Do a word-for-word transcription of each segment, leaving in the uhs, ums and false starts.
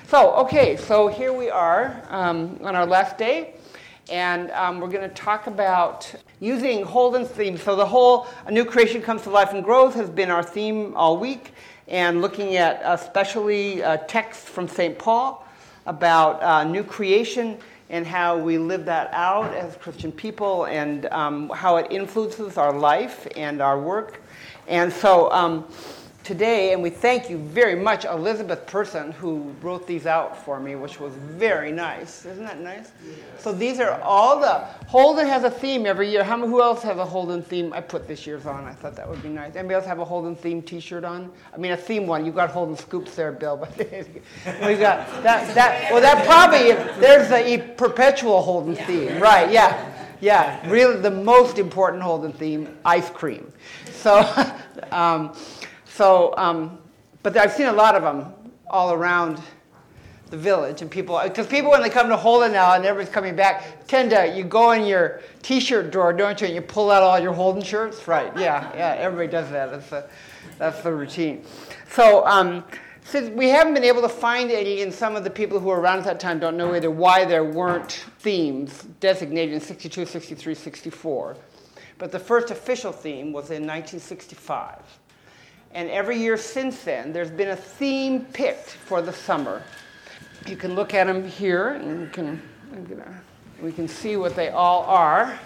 So, okay, so here we are um, on our last day, and um, we're going to talk about using Holden's theme. So the whole A New Creation Comes to Life and Growth has been our theme all week, and looking at especially uh, texts from Saint Paul about uh, new creation and how we live that out as Christian people, and um, how it influences our life and our work. And so um, today, and we thank you very much, Elizabeth Person, who wrote these out for me, which was very nice. Isn't that nice? Yes. So these are all the, Holden has a theme every year. How many, who else has a Holden theme? I put this year's on. I thought that would be nice. Anybody else have a Holden theme t-shirt on? I mean, a theme one. You got Holden scoops there, Bill. But we got that, that, well, that probably, there's the perpetual Holden yeah. theme. Right, yeah. Yeah, really the most important Holden theme, ice cream. So, um, So, um, but I've seen a lot of them all around the village, and people, because people when they come to Holden now and everybody's coming back, tend to, you go in your t-shirt drawer, don't you, and you pull out all your Holden shirts? Right, yeah, yeah, everybody does that. That's the, that's the routine. So, um, since we haven't been able to find any, and some of the people who were around at that time don't know either why there weren't themes designated in sixty-two, sixty-three, sixty-four. But the first official theme was in nineteen sixty-five. And every year since then, there's been a theme picked for the summer. You can look at them here, and you can, we can see what they all are.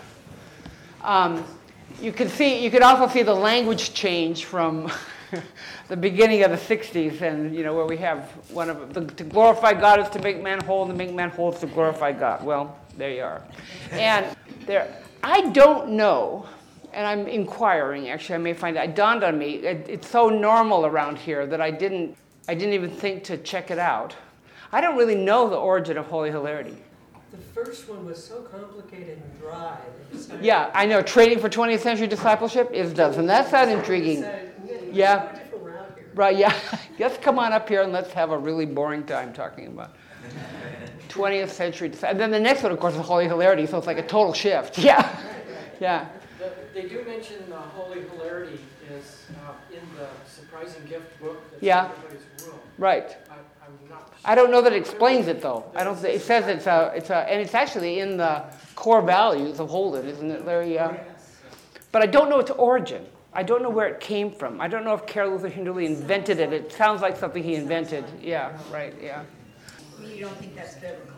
Um, you can see, you can also see the language change from the beginning of the sixties, and you know where we have one of the, to glorify God is to make man whole, and to make man whole is to glorify God. Well, there you are. And there, I don't know. And I'm inquiring, actually, I may find it. It dawned on me, it, it's so normal around here that I didn't, I didn't even think to check it out. I don't really know the origin of Holy Hilarity. The first one was so complicated and dry. Yeah, I know. Training for twentieth century discipleship is doesn't that sound intriguing? Yeah. Right, yeah. Let's come on up here and let's have a really boring time talking about twentieth century. And then the next one, of course, is Holy Hilarity, so it's like a total shift. Yeah, yeah. They do mention uh, Holy Hilarity is uh, in the Surprising Gift book that's yeah. in everybody's room. Right. I, I'm not sure. I don't know that it explains it though. I don't. It says it's a, it's a, and it's actually in the core values of Holden, isn't it, Larry? Uh, but I don't know its origin. I don't know where it came from. I don't know if Carol Luther Hinderley invented it. It sounds like something he invented. Yeah. Right. Yeah. You don't think that's biblical?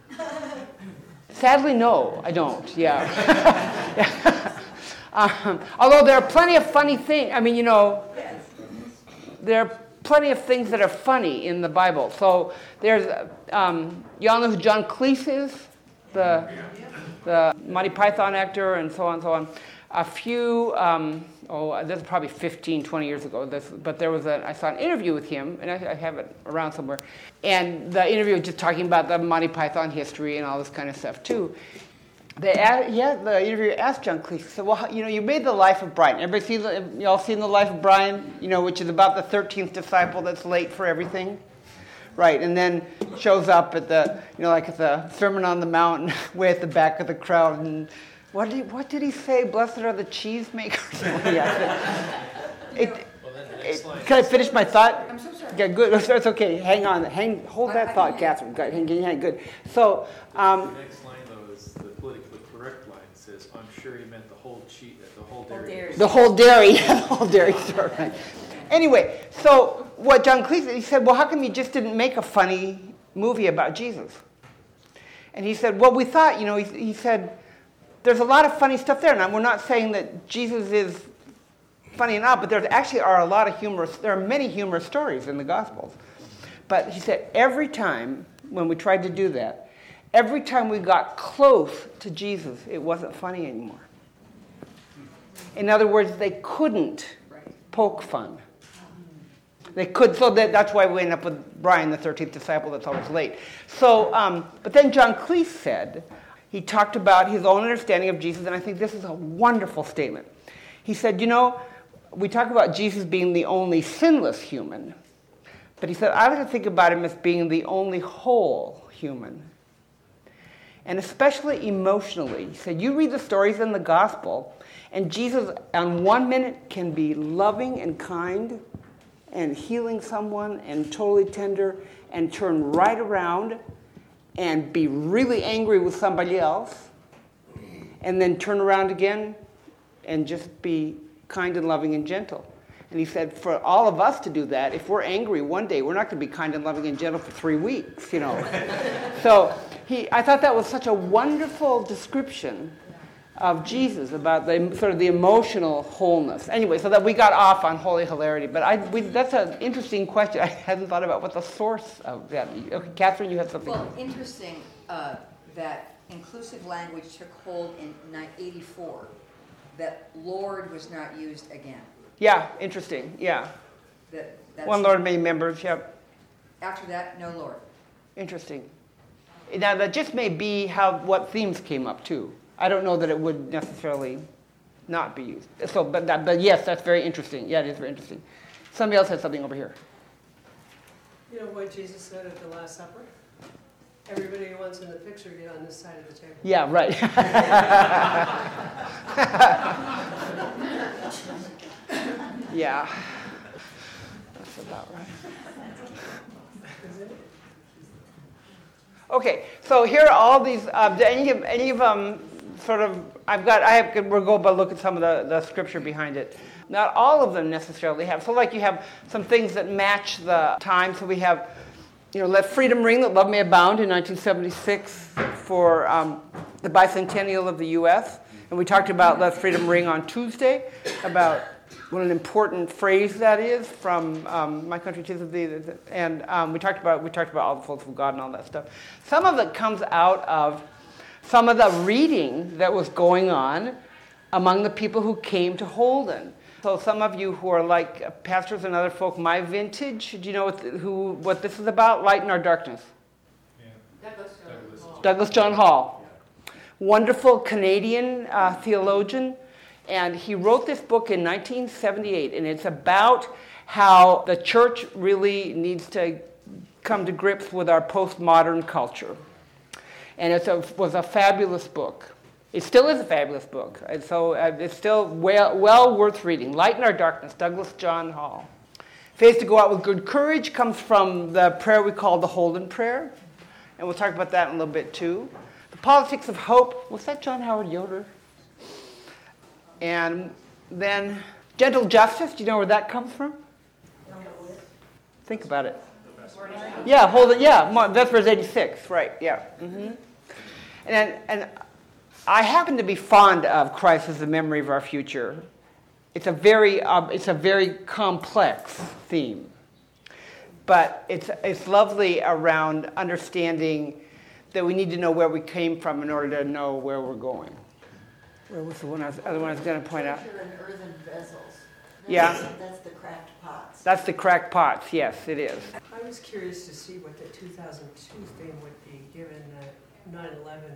Sadly, no, I don't. Yeah. yeah. Um, although there are plenty of funny things. I mean, you know, there are plenty of things that are funny in the Bible. So there's, um, you all know who John Cleese is? The, the Monty Python actor and so on and so on. A few, um, oh, this is probably fifteen, twenty years ago, this, but there was a, I saw an interview with him, and I, I have it around somewhere. And the interview was just talking about the Monty Python history and all this kind of stuff too. They asked, yeah, the interviewer asked John Cleese, said, well, you know, you made the Life of Brian. Everybody see the, you all seen the Life of Brian? You know, which is about the thirteenth disciple that's late for everything? Right, and then shows up at the, you know, like at the Sermon on the Mount, way at the back of the crowd, and what did he, what did he say? Blessed are the cheesemakers? yeah, it, well, then the it, next can I finish my thought? I'm so sorry. Yeah, good. That's okay. Hang on. Hang. Hold that thought, Catherine. Good. Hang, hang, good. So, um, the next line though is the politically correct line. It says, "I'm sure he meant the whole cheat, the whole dairy." The whole dairy. Yeah, the whole dairy store. Right. Anyway, so what John Cleese, he said, well, how come you just didn't make a funny movie about Jesus? And he said, well, we thought, you know, he, he said, there's a lot of funny stuff there. Now, we're not saying that Jesus is funny enough, but there actually are a lot of humorous, there are many humorous stories in the Gospels. But he said every time when we tried to do that, every time we got close to Jesus, it wasn't funny anymore. In other words, they couldn't poke fun. They could, so that, that's why we end up with Brian, the thirteenth disciple that's always late. So, um, but then John Cleese said, he talked about his own understanding of Jesus, and I think this is a wonderful statement. He said, you know, we talk about Jesus being the only sinless human, but he said, I like to think about him as being the only whole human. And especially emotionally. He said, you read the stories in the gospel, and Jesus on one minute can be loving and kind and healing someone and totally tender, and turn right around and be really angry with somebody else, and then turn around again and just be kind and loving and gentle. And he said, for all of us to do that, if we're angry one day, we're not going to be kind and loving and gentle for three weeks, you know. So he, I thought that was such a wonderful description of Jesus about the sort of the emotional wholeness. Anyway, so that we got off on holy hilarity, but I, we, that's an interesting question. I hadn't thought about what the source of that. Okay, Catherine, you had something. Well, interesting uh, that inclusive language took hold in eighty-four. That Lord was not used again. Yeah, interesting. Yeah. That, that's One Lord, many members. Yep. After that, no Lord. Interesting. Now that just may be how what themes came up too. I don't know that it would necessarily not be used. So, but that, but yes, that's very interesting. Yeah, it is very interesting. Somebody else had something over here. You know what Jesus said at the Last Supper? Everybody who wants in the picture, get on this side of the table. Yeah, right. Yeah. That's about right. Okay, so here are all these, uh, do any of, any of them sort of, I've got, I have, we'll go but look at some of the, the scripture behind it. Not all of them necessarily have, so like you have some things that match the time, so we have, you know, Let Freedom Ring, That Love May Abound in nineteen seventy-six for um, the bicentennial of the U S, and we talked about Let Freedom Ring on Tuesday, about what an important phrase that is from um, My Country, 'Tis of Thee, and um, we talked about we talked about all the folks of God and all that stuff. Some of it comes out of some of the reading that was going on among the people who came to Holden. So some of you who are like pastors and other folk, my vintage, do you know what, who what this is about? Light in Our Darkness. Yeah. Douglas John Hall. Douglas John Hall, wonderful Canadian uh, theologian. And he wrote this book in nineteen seventy-eight, and it's about how the church really needs to come to grips with our postmodern culture. And it was a fabulous book. It still is a fabulous book. And so uh, it's still well, well worth reading. Light in Our Darkness, Douglas John Hall. Faith to Go Out with Good Courage comes from the prayer we call the Holden Prayer. And we'll talk about that in a little bit too. The Politics of Hope, was that John Howard Yoder? And then Gentle Justice, do you know where that comes from? Think about it. Yeah, hold it. Yeah, that's verse eighty-six, right? Yeah. Mm-hmm. And and I happen to be fond of Christ as the memory of our future. It's a very uh, it's a very complex theme, but it's it's lovely around understanding that we need to know where we came from in order to know where we're going. Where was the one I was, other one I was going to point out? Treasure in earthen vessels. That's, Yeah. That's the cracked pots. That's the cracked pots, yes, it is. I was curious to see what the two thousand two theme would be, given nine eleven.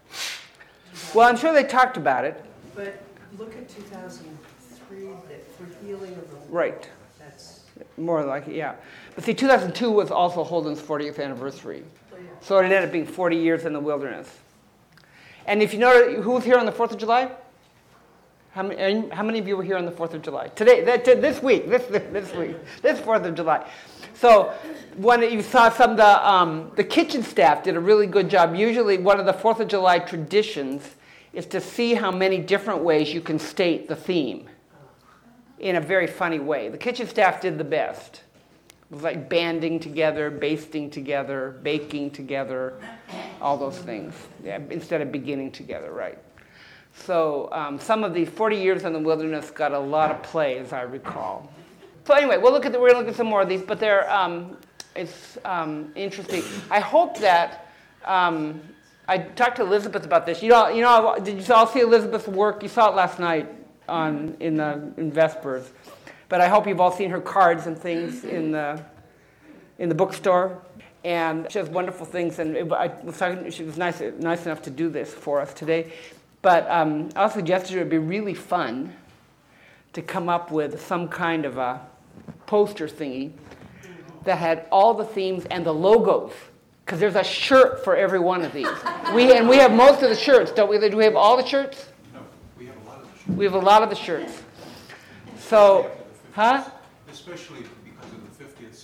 Well, I'm sure they talked about it. But look at two thousand three, that for healing of the world. Right. That's, More like it, yeah. But see, two thousand two was also Holden's fortieth anniversary. oh yeah. So it ended up being forty years in the wilderness. And if you know, who was here on the fourth of July? How many, how many of you were here on the fourth of July? Today, that, this week, this, this week, this fourth of July. So when you saw some of the, um, the kitchen staff did a really good job. Usually one of the fourth of July traditions is to see how many different ways you can state the theme in a very funny way. The kitchen staff did the best. It was like banding together, basting together, baking together, all those things, yeah, instead of beginning together, right? So um, some of these forty years in the wilderness got a lot of play, as I recall. So anyway, we'll look at the, we're going to look at some more of these, but they're um, it's um, interesting. I hope that um, I talked to Elizabeth about this. You know, you know, did you all see Elizabeth's work? You saw it last night on in the in Vespers. But I hope you've all seen her cards and things in the in the bookstore. And she has wonderful things. And it, I was talking, she was nice nice enough to do this for us today. But um, I suggested it would be really fun to come up with some kind of a poster thingy that had all the themes and the logos. Because there's a shirt for every one of these. We and we have most of the shirts, don't we? Do we have all the shirts? No, we have a lot of the shirts. We have a lot of the shirts. So, huh? Especially because of the fiftieth celebration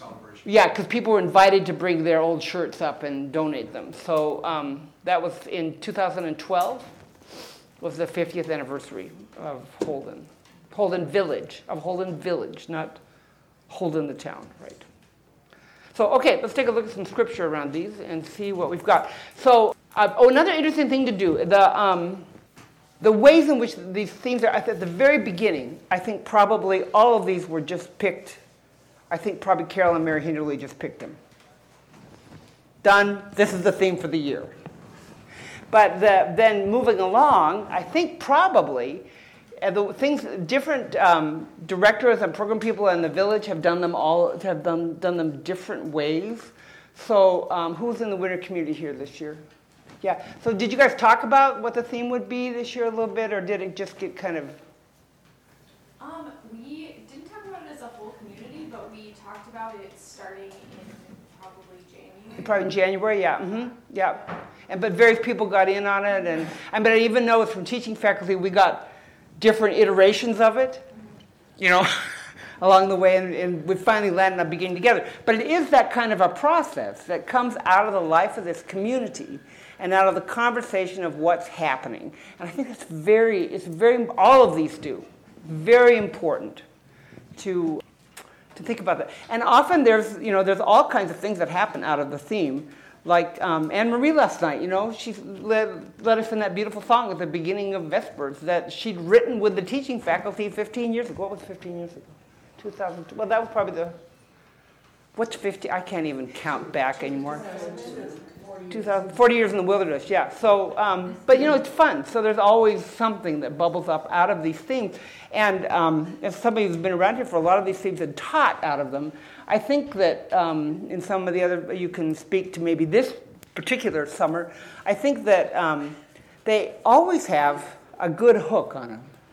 Yeah, because people were invited to bring their old shirts up and donate them. So um, that was in two thousand twelve, was the fiftieth anniversary of Holden. Holden Village, of Holden Village, not Holden the town, right? So, okay, let's take a look at some scripture around these and see what we've got. So, uh, oh, another interesting thing to do, the um, the ways in which these themes are, at the very beginning, I think probably all of these were just picked. I think probably Carol and Mary Hinderly just picked them. Done, this is the theme for the year. But the, then moving along, I think probably uh, the things, different um, directors and program people in the village have done them all, have done, done them different ways. So um, who's in the winter community here this year? Yeah, so did you guys talk about what the theme would be this year a little bit, or did it just get kind of... Um, we didn't talk about it as a whole community, but we talked about it starting in probably January. Probably in January, yeah, mm-hmm, yeah. And but various people got in on it, and I mean, I even know from teaching faculty we got different iterations of it, you know, along the way, and, and we finally landed up beginning together. But it is that kind of a process that comes out of the life of this community and out of the conversation of what's happening. And I think it's very, it's very, all of these do, very important to to think about that. And often there's, you know, there's all kinds of things that happen out of the theme. Like um, Anne Marie last night, you know, she led, led us in that beautiful song at the beginning of Vespers that she'd written with the teaching faculty fifteen years ago. What was fifteen years ago? two thousand. Well, that was probably the, what's fifty? I can't even count back anymore. two thousand, forty years in the wilderness, yeah. So, um, but you know, it's fun. So there's always something that bubbles up out of these themes. And um, as somebody who's been around here for a lot of these themes and taught out of them, I think that um, in some of the other, you can speak to maybe this particular summer, I think that um, they always have a good hook on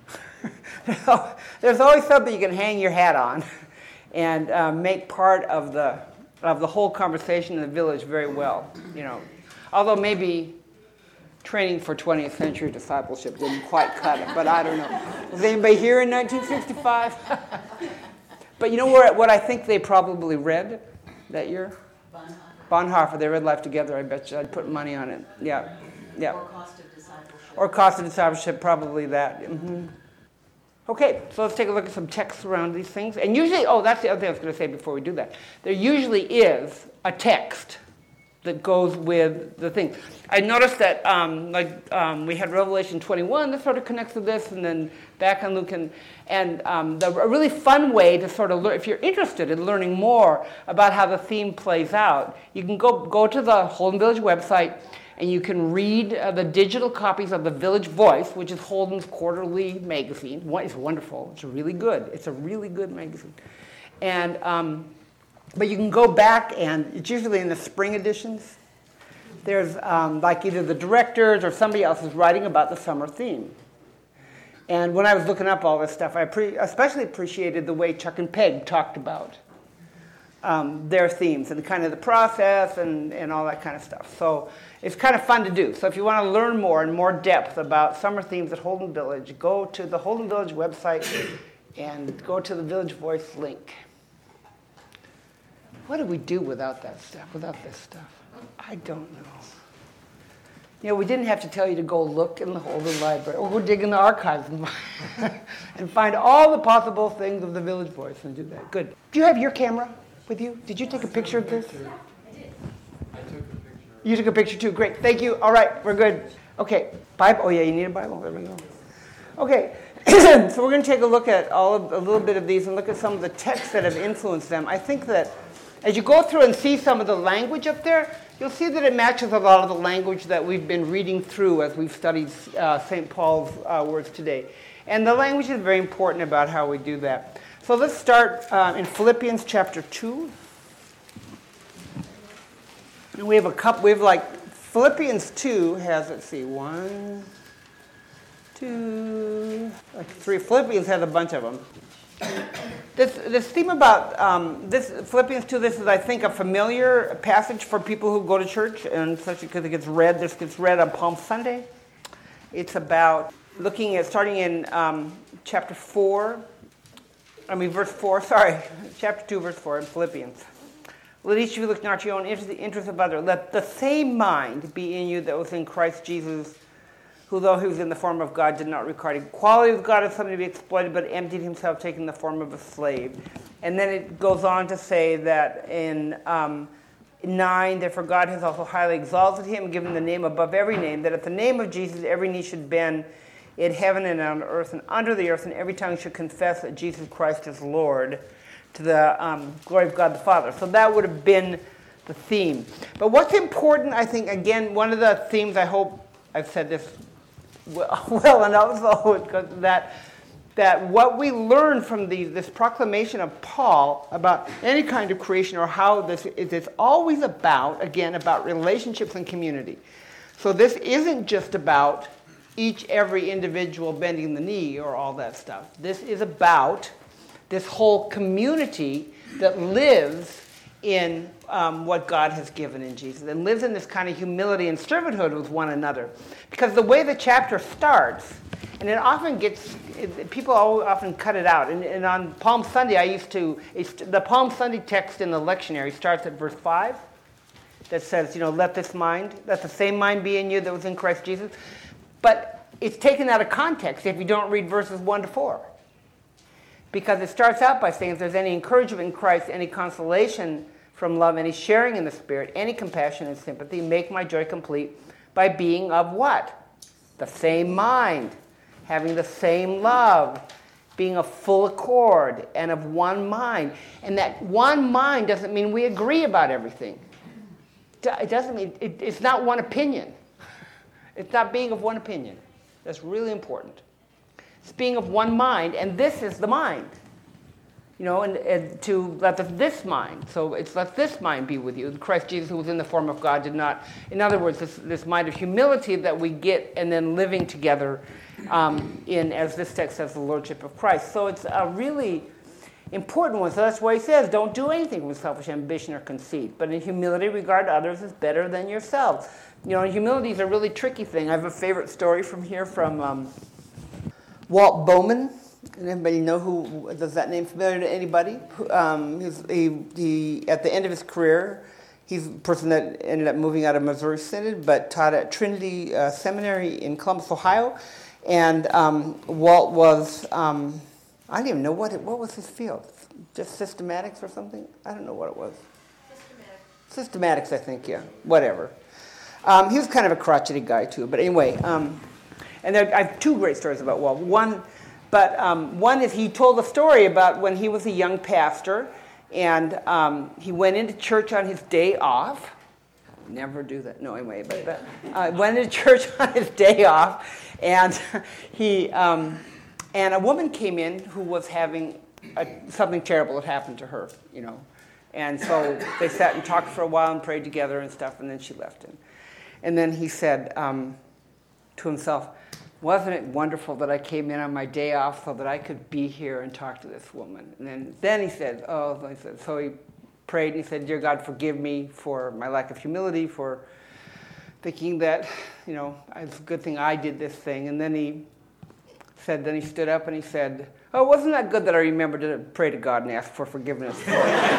them. There's always something you can hang your hat on and uh, make part of the of the whole conversation in the village very well, you know. Although maybe training for twentieth century discipleship didn't quite cut it, but I don't know. Was anybody here in nineteen sixty-five? But you know where, what I think they probably read that year? Bonhoeffer. Bonhoeffer. They read Life Together. I bet you. I'd put money on it. Yeah, yeah. Or Cost of Discipleship. Or Cost of Discipleship, probably that. Mm-hmm. Okay, so let's take a look at some texts around these things. And usually, oh, that's the other thing I was going to say before we do that. There usually is a text that goes with the thing. I noticed that, um, like, um, we had Revelation twenty-one that sort of connects with this, and then back on Luke, and, and um, the, a really fun way to sort of learn, if you're interested in learning more about how the theme plays out, you can go, go to the Holden Village website, and you can read uh, the digital copies of the Village Voice, which is Holden's quarterly magazine. It's wonderful. It's really good. It's a really good magazine. And um, but you can go back, and it's usually in the spring editions. There's um, like either the directors or somebody else is writing about the summer theme. And when I was looking up all this stuff, I pre- especially appreciated the way Chuck and Peg talked about um, their themes and kind of the process and, and all that kind of stuff. So it's kind of fun to do. So if you want to learn more in more depth about summer themes at Holden Village, go to the Holden Village website and go to the Village Voice link. What do we do without that stuff, without this stuff? I don't know. You know, we didn't have to tell you to go look in the Holden Library or go dig in the archives and find, and find all the possible things of the Village Voice and do that. Good. Do you have your camera with you? Did you take a picture of this? Yeah, I did. I took a picture. You took a picture too. Great. Thank you. All right. We're good. Okay. Bible. Oh, yeah, you need a Bible. There we go. Okay. So we're going to take a look at all of, a little bit of these and look at some of the texts that have influenced them. I think that as you go through and see some of the language up there, you'll see that it matches a lot of the language that we've been reading through as we've studied uh, Saint Paul's uh, words today. And the language is very important about how we do that. So let's start uh, in Philippians chapter two. And we have a couple, we have like, Philippians two has, let's see, one, two, like three. Philippians has a bunch of them. This, this theme about um, this Philippians two, this is, I think, a familiar passage for people who go to church, and especially because it gets read. This gets read on Palm Sunday. It's about looking at, starting in um, chapter four, I mean, verse four, sorry, chapter two, verse four in Philippians. Let each of you look not to your own interest, the interest of others. Let the same mind be in you that was in Christ Jesus, who, though he was in the form of God, did not regard equality with God as something to be exploited, but emptied himself, taking the form of a slave. And then it goes on to say that in um, nine, therefore God has also highly exalted him, given the name above every name, that at the name of Jesus every knee should bend in heaven and on earth and under the earth, and every tongue should confess that Jesus Christ is Lord, to the um, glory of God the Father. So that would have been the theme. But what's important, I think, again, one of the themes, I hope I've said this well, well enough, so that that what we learn from the, this proclamation of Paul about any kind of creation, or how this is, it's always about, again, about relationships and community. So this isn't just about each, every individual bending the knee or all that stuff. This is about this whole community that lives in um, what God has given in Jesus, and lives in this kind of humility and servanthood with one another. Because the way the chapter starts, and it often gets, it, people often cut it out. And, and on Palm Sunday, I used to, it's, the Palm Sunday text in the lectionary starts at verse five, that says, you know, let this mind, let the same mind be in you that was in Christ Jesus. But it's taken out of context if you don't read verses one to four. Because it starts out by saying, if there's any encouragement in Christ, any consolation from love, any sharing in the Spirit, any compassion and sympathy, make my joy complete by being of what? The same mind, having the same love, being of full accord and of one mind. And that one mind doesn't mean we agree about everything. It doesn't mean, it, it's not one opinion. It's not being of one opinion. That's really important. It's being of one mind, and this is the mind. You know, and, and to let the, this mind, so it's let this mind be with you. Christ Jesus, who was in the form of God, did not, in other words, this, this mind of humility that we get, and then living together um, in, as this text says, the Lordship of Christ. So it's a really important one. So that's why he says, don't do anything with selfish ambition or conceit, but in humility regard others as better than yourselves. You know, humility is a really tricky thing. I have a favorite story from here from Um, Walt Bowman, and everybody know who, does that name familiar to anybody? Um, he's, he, he, at the end of his career, he's a person that ended up moving out of Missouri Synod, but taught at Trinity uh, Seminary in Columbus, Ohio. And um, Walt was, um, I don't even know what it, what was his field? Just systematics or something? I don't know what it was. Systematics. Systematics, I think, yeah, whatever. Um, he was kind of a crotchety guy too, but anyway, um, and there, I have two great stories about Walt. One, but um, one is he told a story about when he was a young pastor, and um, he went into church on his day off. Never do that. No, anyway, but, but uh, went into church on his day off, and he um, and a woman came in who was having a, something terrible had happened to her, you know, and so they sat and talked for a while and prayed together and stuff, and then she left him, and then he said um, to himself, wasn't it wonderful that I came in on my day off so that I could be here and talk to this woman? And then, then he said, oh, he said, so he prayed and he said, dear God, forgive me for my lack of humility, for thinking that, you know, it's a good thing I did this thing. And then he said, then he stood up and he said, oh, wasn't that good that I remembered to pray to God and ask for forgiveness for it?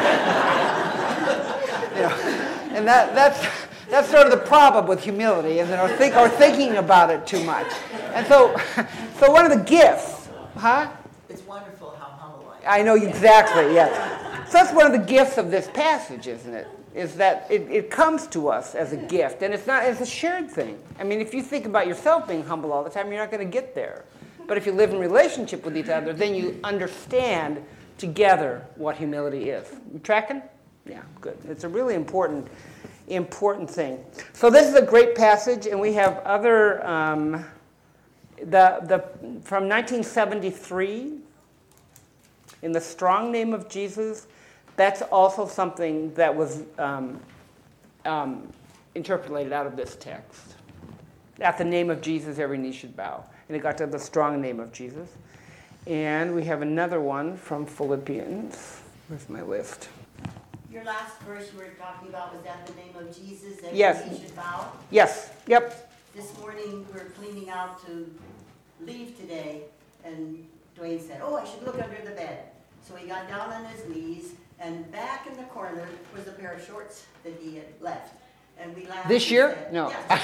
You know, and that, that's... That's sort of the problem with humility, is or, think, or thinking about it too much. And so, so one of the gifts, huh? It's wonderful how humble I am. I know exactly, yes. So that's one of the gifts of this passage, isn't it? Is that it, it comes to us as a gift, and it's not it's a shared thing. I mean, if you think about yourself being humble all the time, you're not going to get there. But if you live in relationship with each other, then you understand together what humility is. You tracking? Yeah, good. It's a really important. important thing. So this is a great passage, and we have other, um, the, the, from nineteen seventy-three, in the strong name of Jesus, that's also something that was um, um, interpolated out of this text. At the name of Jesus, every knee should bow. And it got to the strong name of Jesus. And we have another one from Philippians. Where's my list? Your last verse you were talking about was at the name of Jesus, every Yes. knee should bow. Yes, yep. This morning we were cleaning out to leave today, and Dwayne said, oh, I should look under the bed. So he got down on his knees, And back in the corner was a pair of shorts that he had left. And we laughed. This and year? said- No. Yes.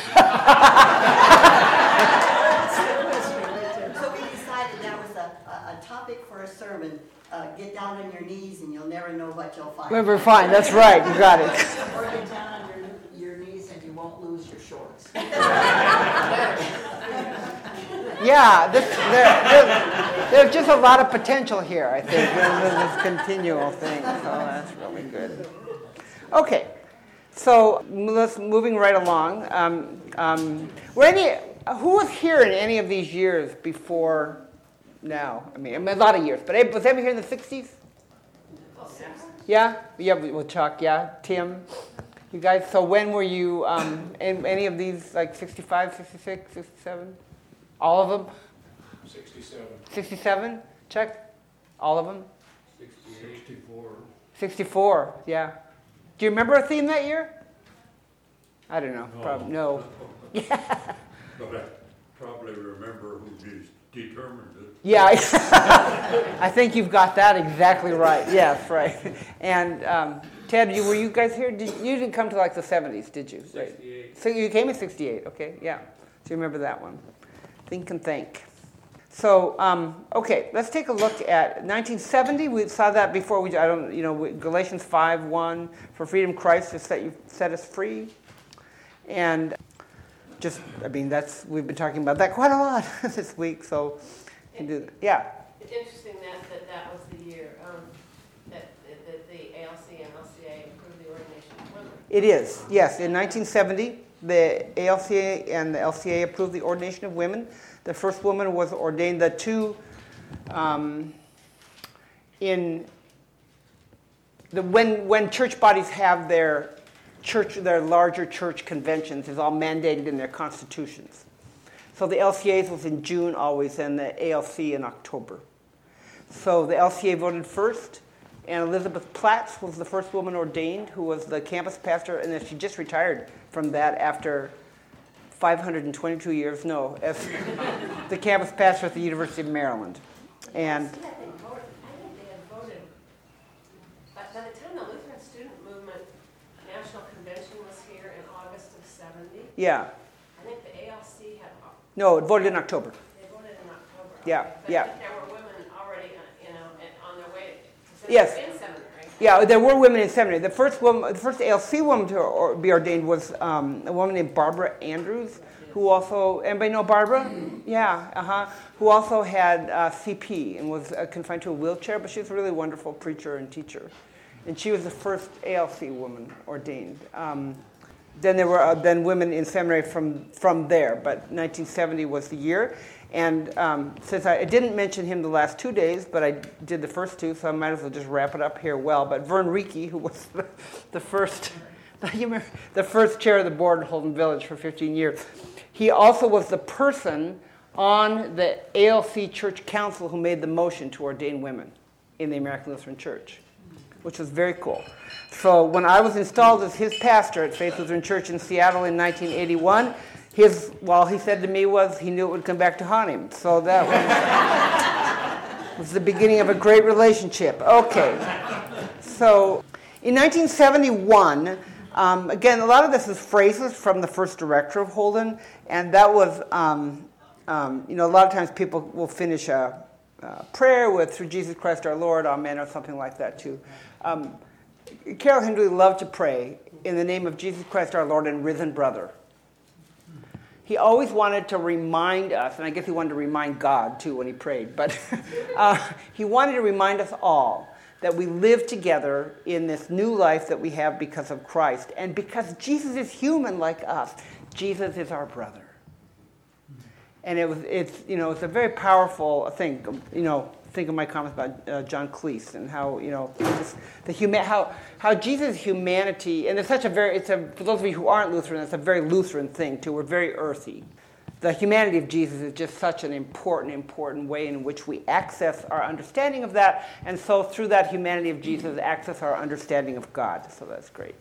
So we decided that was a, a, a topic for a sermon. Uh, get down on your knees and you'll never know what you'll find. We're fine. That's right. You got it. Or get down on your, your knees and you won't lose your shorts. Yeah, this, there, there's, there's just a lot of potential here, I think, in this continual thing. So that's really good. Okay, so let's moving right along. Um, um, were any who was here in any of these years before now? I mean, I mean a lot of years, but was everyone here in the sixties? Yeah, yeah, with Chuck, yeah, Tim. You guys, so when were you um, in any of these, like sixty-five, sixty-six, sixty-seven? All of them? Sixty-seven. sixty-seven? Check. All of them? Sixty-eight. Sixty-four. sixty-four, yeah. Do you remember a theme that year? I don't know. No. Probably, no. Yeah. But I probably remember who de- determined it. Yeah, I think you've got that exactly right. Yes, right. And um, Ted, you, were you guys here? Did, you didn't come to like the seventies, did you? Sixty-eight. So you came in sixty-eight, okay, yeah. So you remember that one. Think and think. So, um, okay, let's take a look at nineteen seventy. We saw that before. We, I don't, you know, we, Galatians five one, for freedom Christ has set you set us free, and just, I mean, that's we've been talking about that quite a lot this week. So, you can do, yeah. It's interesting that that, that was the year um, that, that the A L C and L C A approved the ordination of women. It is, yes. In nineteen seventy, the A L C A and the L C A approved the ordination of women. The first woman was ordained. The two, um, in the when when church bodies have their church, their larger church conventions, is all mandated in their constitutions. So the L C A's was in June always, and the A L C in October. So the L C A voted first. And Elizabeth Platts was the first woman ordained, who was the campus pastor, and then she just retired from that after five hundred twenty-two years, no, as the campus pastor at the University of Maryland. And I think they had voted, I think they had voted, by, by the time the Lutheran Student Movement National Convention was here in August of seventy, yeah, I think the A L C had, no, it voted in October. they voted in October. Yeah, okay. But yeah. I think there were women already, uh, you know, and on their way to Yes. seminary, in seminary. Yeah, there were women in seminary. The first woman, the first A L C woman to or, be ordained was um, a woman named Barbara Andrews, who also, anybody know Barbara? Yeah, uh-huh. Who also had uh, C P and was uh, confined to a wheelchair, but she was a really wonderful preacher and teacher. And she was the first A L C woman ordained. Um, then there were uh, then women in seminary from, from there, but nineteen seventy was the year. And um, since I, I didn't mention him the last two days, but I did the first two, so I might as well just wrap it up here well. But Vern Reekie, who was the, the first, you remember, the first chair of the board in Holden Village for fifteen years, he also was the person on the A L C Church Council who made the motion to ordain women in the American Lutheran Church, which was very cool. So when I was installed as his pastor at Faith Lutheran Church in Seattle in nineteen eighty-one, his, well, he said to me was he knew it would come back to haunt him. So that was, was the beginning of a great relationship. Okay. So in nineteen seventy-one, um, again, a lot of this is phrases from the first director of Holden, and that was, um, um, you know, a lot of times people will finish a, a prayer with, through Jesus Christ our Lord, amen, or something like that too. Um, Carol Hendry loved to pray in the name of Jesus Christ our Lord and risen brother. He always wanted to remind us, and I guess he wanted to remind God too when he prayed, but uh, he wanted to remind us all that we live together in this new life that we have because of Christ. And because Jesus is human like us, Jesus is our brother. And it was, it's, you know, it's a very powerful thing. You know, think of my comments about uh, John Cleese and how, you know, just the huma- how how Jesus' humanity, and it's such a very, it's a, for those of you who aren't Lutheran, it's a very Lutheran thing too. We're very earthy. The humanity of Jesus is just such an important, important way in which we access our understanding of that, and so through that humanity of Jesus, access our understanding of God. So that's great.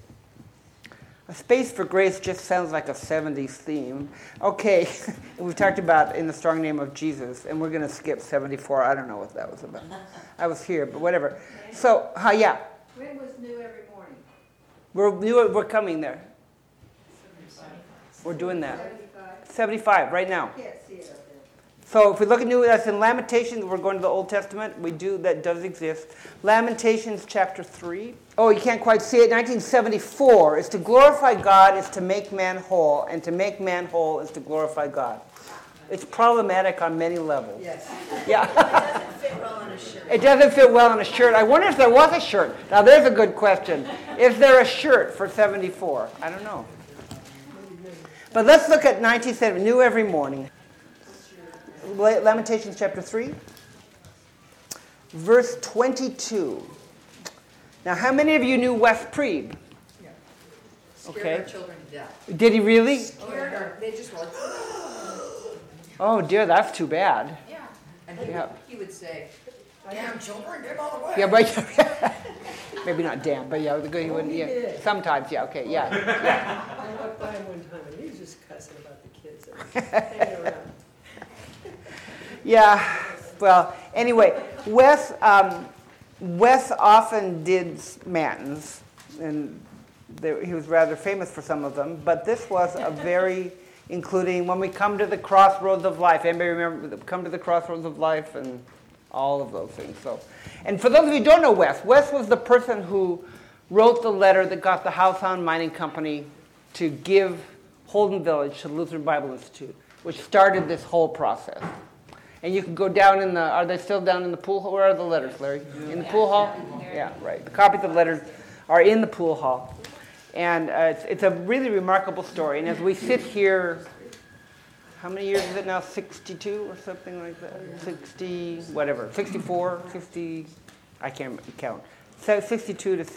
A space for grace just sounds like a seventies theme. Okay, we've talked about in the strong name of Jesus, and we're going to skip seventy-four. I don't know what that was about. I was here, but whatever. So, uh, yeah. When was New Every Morning? We're, we're we're coming there. We're doing that. Seventy-five? seventy-five, right now. Can't see it up there. So if we look at New, that's in Lamentations, we're going to the Old Testament. We do, that does exist. Lamentations chapter three. Oh, you can't quite see it. nineteen seventy-four is to glorify God is to make man whole, and to make man whole is to glorify God. It's problematic on many levels. Yes. Yeah. It doesn't fit well on a shirt. It doesn't fit well on a shirt. I wonder if there was a shirt. Now there's a good question. Is there a shirt for seventy-four? I don't know. But let's look at nineteen seventy, New Every Morning. Lamentations chapter three, verse twenty-two. Now, how many of you knew Wes Prieb? Yeah. Okay. Scared our children to death. Did he really? Scared our, they just were like, Oh dear, that's too bad. yeah. And he, Yeah. would, he would say, damn children, get out of the way. Yeah, right. Maybe not damn, but yeah, the good he wouldn't. he Yeah, did. sometimes, yeah, okay, yeah. I walked by him one time and he was just cussing about the kids that were hanging around. Yeah, well, anyway, Wes, um, Wes often did matins, and there, he was rather famous for some of them, but this was a very, including when we come to the crossroads of life. Anybody remember, come to the crossroads of life, and all of those things. So, and for those of you who don't know Wes, Wes was the person who wrote the letter that got the Howsound Mining Company to give Holden Village to the Lutheran Bible Institute, which started this whole process. And you can go down in the, are they still down in the pool hall? Where are the letters, Larry? In the pool hall? Yeah, right. The copies of the letters are in the pool hall. And uh, it's, it's a really remarkable story. And as we sit here, how many years is it now? sixty-two or something like that? sixty, whatever. sixty-four, sixty, I can't count. So sixty-two to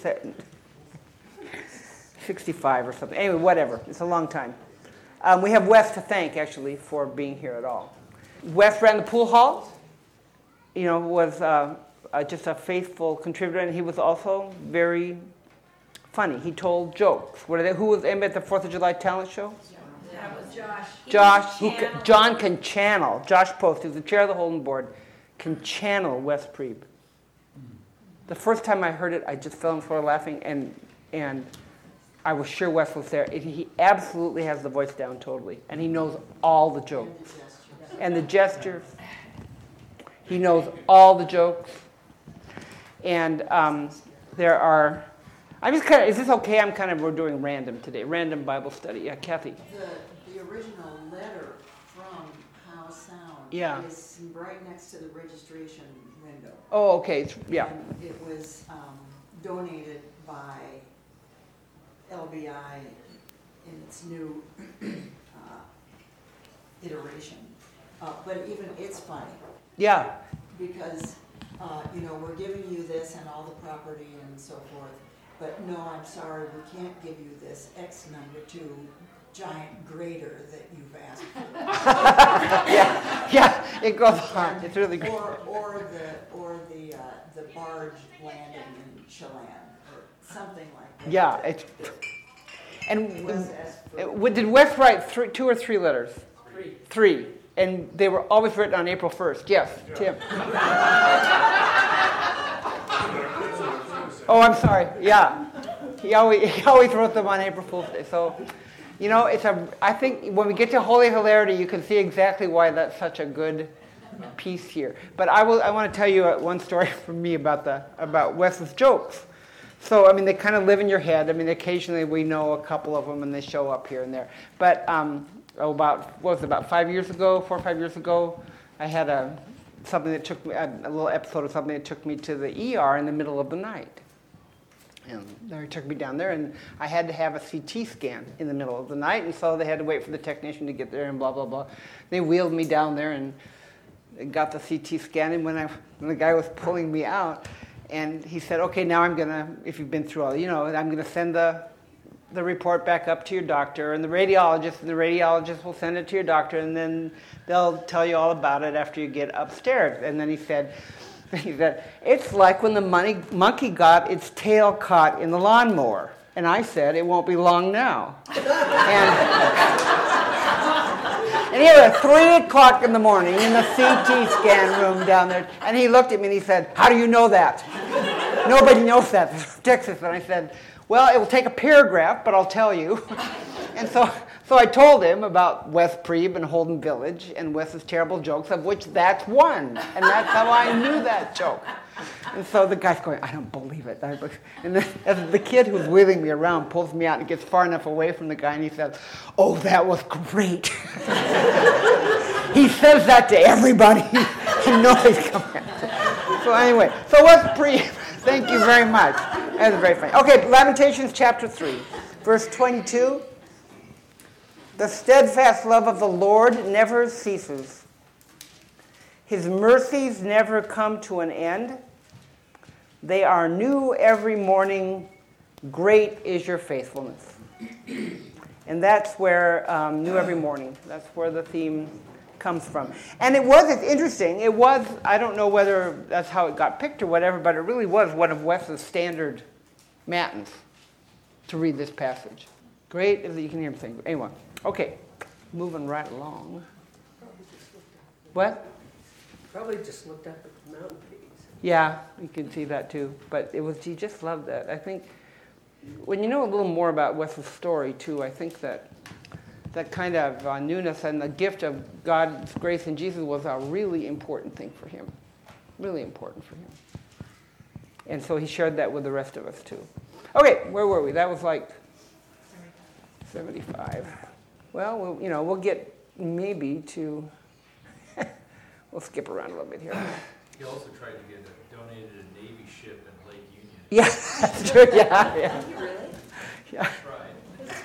sixty-five or something. Anyway, whatever. It's a long time. Um, we have Wes to thank, actually, for being here at all. Wes ran the pool hall, you know, was uh, uh, just a faithful contributor, and he was also very funny. He told jokes. What are they? Who was at the fourth of July talent show? That was Josh. Josh. Who can, John can channel. Josh Post, who's the chair of the Holden Board, can channel Wes Prieb. The first time I heard it, I just fell on the floor laughing, and and I was sure Wes was there. It, he absolutely has the voice down totally, and he knows all the jokes. And the gestures. He knows all the jokes. And um, there are, I'm just kind of, is this okay? I'm kind of, we're doing random today, random Bible study. Yeah, Kathy. The, the original letter from Howsound Yeah. is right next to the registration window. Oh, okay, it's, yeah. And it was um, donated by L B I in its new uh, iteration. Uh, but even it's funny. Yeah. Because, uh, you know, we're giving you this and all the property and so forth, but no, I'm sorry, we can't give you this X number two giant grader that you've asked for. yeah, yeah, it goes on. It's really great. Or, or the, or the, uh, the barge landing in Chelan, or something like that. Yeah, it's, and Wes asked for- uh, did Wes write three, two or three letters? Three. Three. And they were always written on April first. Yes, Tim. Oh, I'm sorry. Yeah. He always, he always wrote them on April Fool's Day. So, you know, it's a, I think when we get to Holy Hilarity, you can see exactly why that's such a good piece here. But I will, I want to tell you one story from me about the, about Wes's jokes. So, I mean, they kind of live in your head. I mean, occasionally we know a couple of them and they show up here and there. But, um, oh, about, what was it, about five years ago, four or five years ago, I had a, something that took me, a, a little episode of something that took me to the E R in the middle of the night. And they took me down there, and I had to have a C T scan in the middle of the night, and so they had to wait for the technician to get there and blah, blah, blah. They wheeled me down there and got the C T scan, and when, I, when the guy was pulling me out, and he said, okay, now I'm going to, if you've been through all, you know, I'm going to send the the report back up to your doctor, and the radiologist, the radiologist will send it to your doctor, and then they'll tell you all about it after you get upstairs. And then he said, he said, it's like when the money, monkey got its tail caught in the lawnmower. And I said, it won't be long now. and, and he was three o'clock in the morning in the C T scan room down there, and he looked at me and he said, how do you know that? nobody knows that, Texas. And I said, well, it will take a paragraph, but I'll tell you. And so so I told him about West Prebe and Holden Village and Wes's terrible jokes, of which that's one. And that's how I knew that joke. And so the guy's going, I don't believe it. And then as the kid who's wheeling me around pulls me out and gets far enough away from the guy, and he says, oh, that was great. He says that to everybody, and nobody's coming. So anyway, so West Prebe, thank you very much. That was very funny. Okay, Lamentations chapter three, verse twenty-two. The steadfast love of the Lord never ceases. His mercies never come to an end. They are new every morning. Great is your faithfulness. And that's where, um, new every morning, that's where the theme comes from. And it was, it's interesting, it was, I don't know whether that's how it got picked or whatever, but it really was one of Wes's standard matins to read this passage. Great is that you can hear him sing. Anyway, okay, moving right along. What? Probably just looked up at the mountain peaks. Yeah, you can see that too. But it was, he just loved that. I think when you know a little more about Wes's story too, I think that that kind of uh, newness and the gift of God's grace in Jesus was a really important thing for him. Really important for him. And so he shared that with the rest of us too. Okay, where were we? That was like seventy-five. Well, we'll you know, we'll get maybe to, we'll skip around a little bit here. He also tried to get a, donated a Navy ship in Lake Union. Yeah, that's true. Yeah, yeah. Did you really? Yeah. Tried.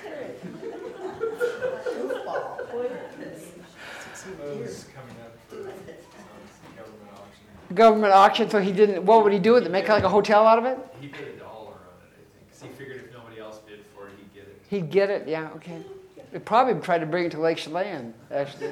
It was coming up for um, government auction. Government auction, so he didn't, what would he do with it? Make like a hotel out of it? He put a dollar on it, I think, because he figured if nobody else bid for it, he'd get it. He'd get it, yeah, okay. He probably tried to bring it to Lake Chelan, actually.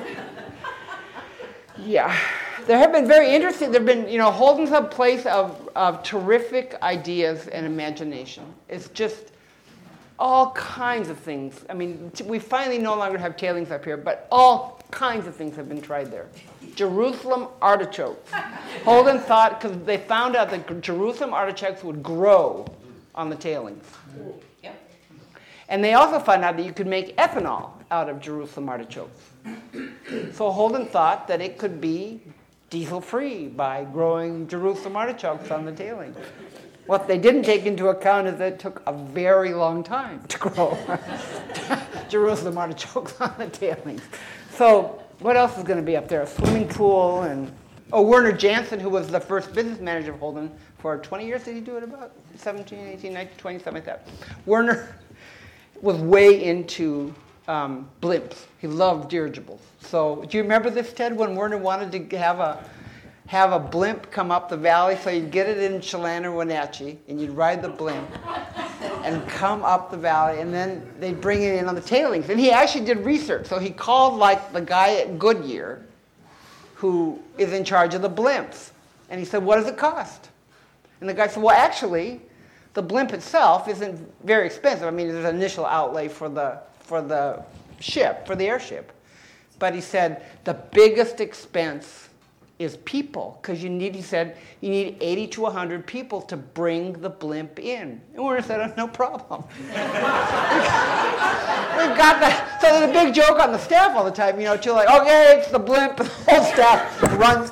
Yeah. There have been very interesting, there have been, you know, Holden's a place of, of terrific ideas and imagination. It's just all kinds of things. I mean, we finally no longer have tailings up here, but all kinds of things have been tried there. Jerusalem artichokes. Holden thought, because they found out that Jerusalem artichokes would grow on the tailings. Yep. And they also found out that you could make ethanol out of Jerusalem artichokes. So Holden thought that it could be diesel-free by growing Jerusalem artichokes on the tailings. What they didn't take into account is that it took a very long time to grow Jerusalem artichokes on the tailings. So what else is going to be up there? A swimming pool and... Oh, Werner Jansen, who was the first business manager of Holden for twenty years. Did he do it about seventeen, eighteen, nineteen, twenty, something like that? Werner was way into um, blimps. He loved dirigibles. So do you remember this, Ted, when Werner wanted to have a have a blimp come up the valley? So you'd get it in Chelan or Wenatchee, and you'd ride the blimp and come up the valley, and then they'd bring it in on the tailings. And he actually did research. So he called like the guy at Goodyear who is in charge of the blimps. And he said, what does it cost? And the guy said, well, actually, the blimp itself isn't very expensive. I mean, there's an initial outlay for the for the ship, for the airship. But he said, the biggest expense is people, because you need, he said, you need eighty to one hundred people to bring the blimp in. And Werner said, oh, no problem. We've got that. So there's a big joke on the staff all the time, you know, too, like, okay, it's the blimp, the whole staff runs.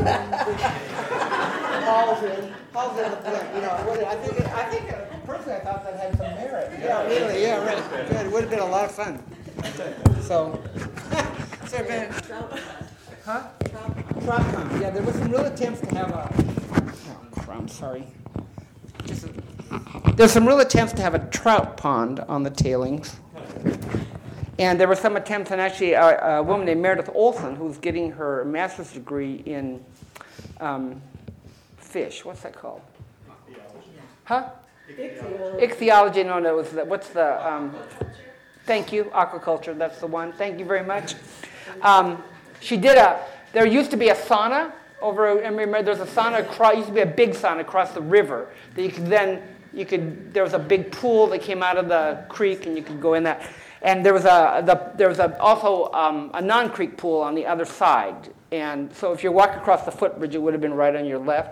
Hauls in, hauls in the blimp, you know. I think, I think, personally, I thought that had some merit. Yeah, really, yeah, right. Good. It would have been a lot of fun. So, so been, huh? Trout pond. Yeah, there was some real attempts to have a. Oh, crumb, sorry. Just a, there's some real attempts to have a trout pond on the tailings. And there were some attempts, and actually a, a woman named Meredith Olson, who's getting her master's degree in um, fish. What's that called? Huh? Ichthyology. Ichthyology. No, no. Was the, what's the? Um, thank you. Aquaculture. That's the one. Thank you very much. Um, she did a. There used to be a sauna over. I remember there's a sauna across. Used to be a big sauna across the river that you could then. You could. There was a big pool that came out of the creek, and you could go in that. And there was a the, there was a, also um, a non-creek pool on the other side. And so if you walk across the footbridge, it would have been right on your left.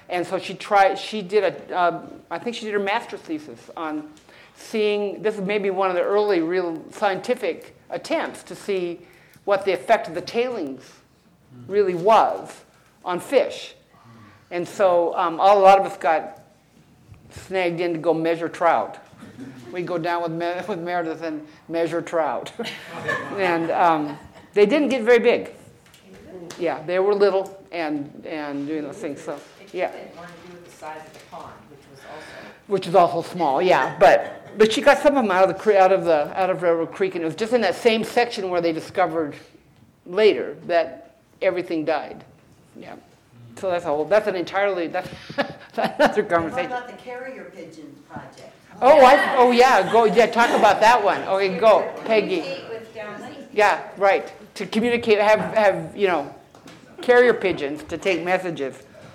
And so she tried, she did a, um, I think she did her master's thesis on seeing, this is maybe one of the early real scientific attempts to see what the effect of the tailings really was on fish. And so um, all, a lot of us got snagged in to go measure trout. We go down with, Me- with Meredith and measure trout. and um, they didn't get very big. Yeah, they were little and, and doing those things. So, yeah. It had more to do with the size of the pond, which was also... Which is also small, yeah. But but she got some of them out of the cre- out of the out of Railroad Creek, and it was just in that same section where they discovered later that everything died. Yeah. So that's a whole. That's an entirely that's another What conversation. about the carrier pigeon project? Oh, I, oh yeah. Go yeah. Talk about that one. Okay, go, Peggy. With Downlink. Yeah, right. To communicate, have have you know, carrier pigeons to take messages.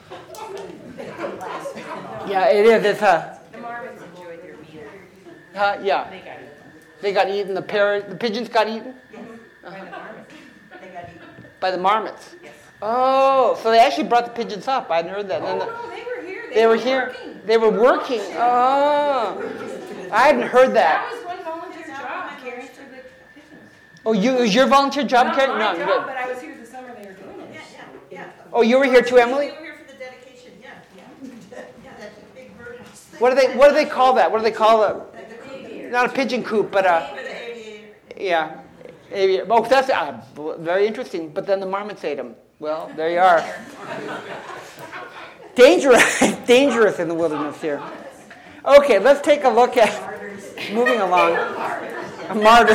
Yeah, it is. It's a. The Marvins enjoyed their meal. Uh, yeah. They got it. They got eaten. The parrot, the pigeons got eaten By the marmots. They got eaten. by the marmots. Yes. Oh, so they actually brought the pigeons up. I hadn't heard that. And then the- Oh, no, they were here. they were here. They were working. Oh, I hadn't heard That that. was one volunteer job, caring for the pigeons. Oh, you it was your volunteer job, Not Karen? my No, job, good. but I was here the summer they were doing it. Yeah, yeah, yeah. Oh, you were here too, Emily. We were here for the dedication, yeah, yeah. Yeah, that's a big birdhouse thing. What do they What do they call that? What do they call it? Like the aviator. Not a pigeon coop, but a For the aviator. yeah. Avi- Oh, that's uh, very interesting. But then the marmots ate them. Well, there you are. Dangerous, dangerous in the wilderness here. Okay, let's take a look at moving along. A martyr.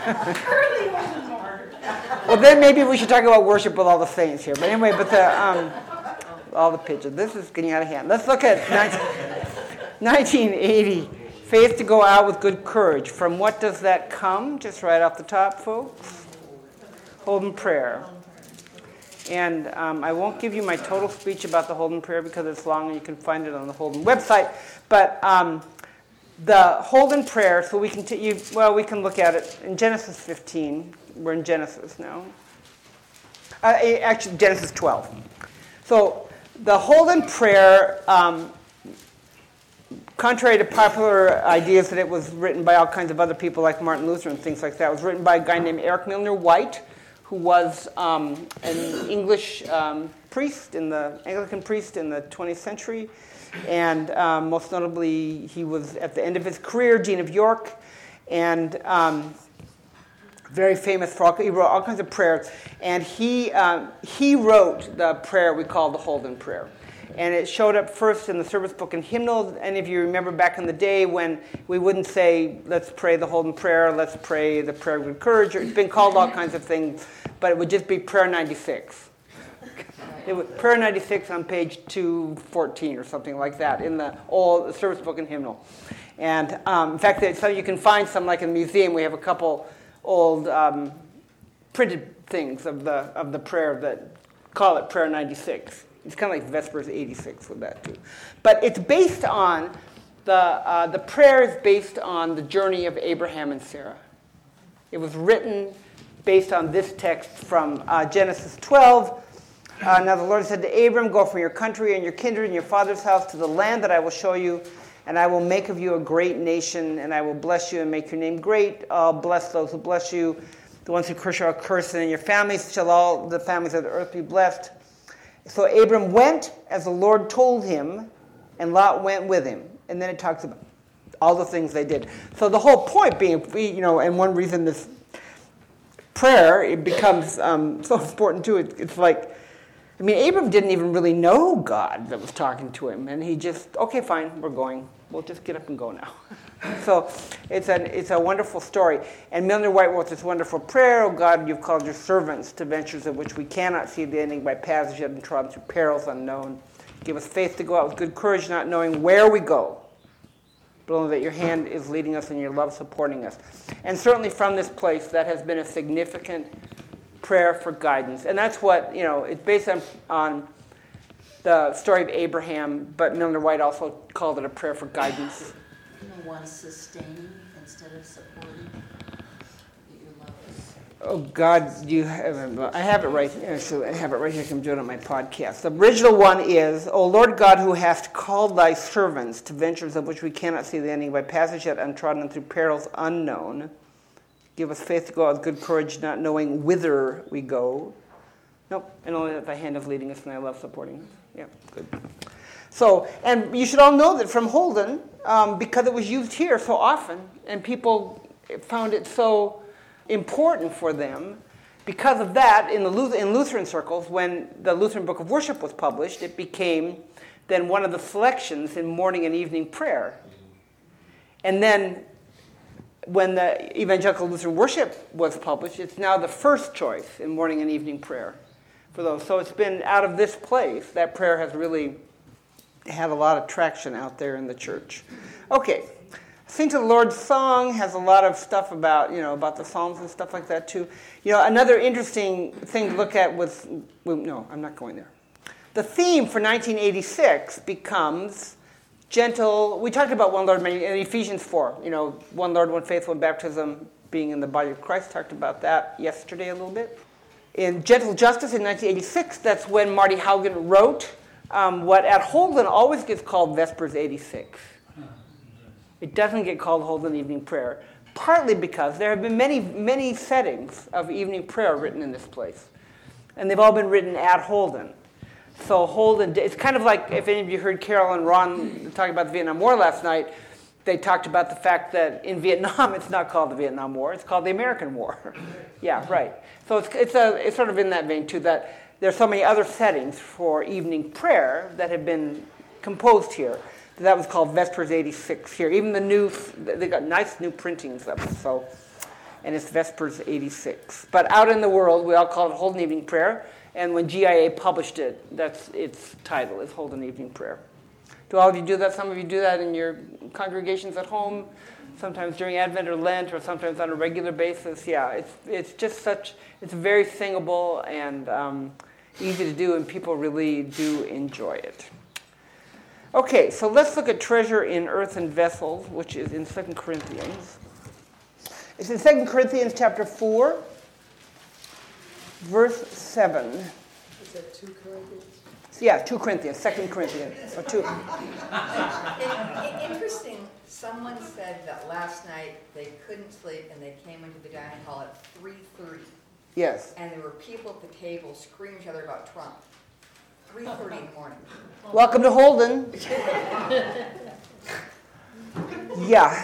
Well, then maybe we should talk about worship with all the saints here. But anyway, but the um, all the pigeons. This is getting out of hand. Let's look at nineteen eighty. Faith to go out with good courage. From what does that come? Just right off the top, folks. Holden Prayer. And um, I won't give you my total speech about the Holden Prayer because it's long and you can find it on the Holden website. But um, the Holden Prayer, so we can, t- you, well, we can look at it in Genesis fifteen. We're in Genesis now. Uh, actually, Genesis twelve. So the Holden Prayer, um, contrary to popular ideas that it was written by all kinds of other people like Martin Luther and things like that, it was written by a guy named Eric Milner White, who was um, an English um, priest, in the Anglican priest in the twentieth century. And um, most notably, he was at the end of his career, Dean of York, and um, very famous for all, he wrote all kinds of prayers. And he, um, he wrote the prayer we call the Holden Prayer. And it showed up first in the service book and hymnals. Any of you remember back in the day when we wouldn't say, let's pray the Holden Prayer, let's pray the Prayer of Good Courage. It's been called all kinds of things, but it would just be Prayer ninety-six. It was Prayer ninety-six on page two fourteen or something like that in the old service book and hymnal. And um, in fact, so you can find some, like in the museum, we have a couple old um, printed things of the of the prayer that call it Prayer ninety-six. It's kind of like Vespers eighty-six with that too. But it's based on, the uh, the prayer is based on the journey of Abraham and Sarah. It was written based on this text from uh, Genesis twelve. Uh, now the Lord said to Abram, go from your country and your kindred and your father's house to the land that I will show you, and I will make of you a great nation, and I will bless you and make your name great. I'll bless those who bless you. The ones who curse shall curse, and in your families shall all the families of the earth be blessed. So Abram went as the Lord told him, and Lot went with him. And then it talks about all the things they did. So the whole point being, you know, and one reason this prayer, it becomes um, so important too, it, it's like, I mean, Abram didn't even really know God that was talking to him. And he just, okay, fine, we're going. We'll just get up and go now. So it's a, it's a wonderful story. And Milner White wrote this wonderful prayer, "O God, you've called your servants to ventures of which we cannot see the ending, by paths yet untrodden, through perils unknown. Give us faith to go out with good courage, not knowing where we go, but only that your hand is leading us and your love supporting us." And certainly from this place, that has been a significant prayer for guidance. And that's what, you know, it's based on, on the story of Abraham, but Milner White also called it a prayer for guidance. You know, one sustaining instead of supporting. That your love is Oh God, you have, I have it right here. So I have it right here. I'm doing it on my podcast. The original one is, O Lord God, who hast called thy servants to ventures of which we cannot see the ending, by passage yet untrodden and through perils unknown. Give us faith to go out with good courage, not knowing whither we go. Nope, and only that thy hand is leading us, and I love supporting us. Yeah, good. So, and you should all know that from Holden, um, because it was used here so often, and people found it so important for them. Because of that, in the Luth- in Lutheran circles, when the Lutheran Book of Worship was published, it became then one of the selections in morning and evening prayer. And then when the Evangelical Lutheran Worship was published, it's now the first choice in morning and evening prayer for those. So it's been out of this place, that prayer has really had a lot of traction out there in the church. Okay. Sing to the Lord's Song has a lot of stuff about, you know, about the Psalms and stuff like that too. You know, another interesting thing to look at was, well, no, I'm not going there. The theme for nineteen eighty-six becomes gentle. We talked about one Lord in Ephesians four, you know, one Lord, one faith, one baptism, being in the body of Christ. Talked about that yesterday a little bit. In Gentle Justice in nineteen eighty-six, that's when Marty Haugen wrote um, what at Holden always gets called Vespers eighty-six. It doesn't get called Holden Evening Prayer, partly because there have been many, many settings of evening prayer written in this place. And they've all been written at Holden. So Holden, it's kind of like if any of you heard Carol and Ron talking about the Vietnam War last night, they talked about the fact that in Vietnam it's not called the Vietnam War, it's called the American War. Yeah, right. So it's, it's, a, it's sort of in that vein too, that there's so many other settings for evening prayer that have been composed here. That was called Vespers eighty-six here. Even the new, they got nice new printings of it, so, and it's Vespers eighty-six. But out in the world, we all call it Holden Evening Prayer, and when G I A published it, that's its title, is Holden Evening Prayer. Do all of you do that? Some of you do that in your congregations at home, sometimes during Advent or Lent, or sometimes on a regular basis. Yeah, it's it's just such, it's very singable and um, easy to do, and people really do enjoy it. Okay, so let's look at treasure in earthen vessels, which is in Second Corinthians. It's in Second Corinthians chapter four, verse seven. Is that two Corinthians? Yeah, two Corinthians, Second Corinthians. Or two. Interesting, someone said that last night they couldn't sleep and they came into the dining hall at three thirty. Yes. And there were people at the table screaming each other about Trump. three thirty in the morning. Welcome to Holden. Yeah.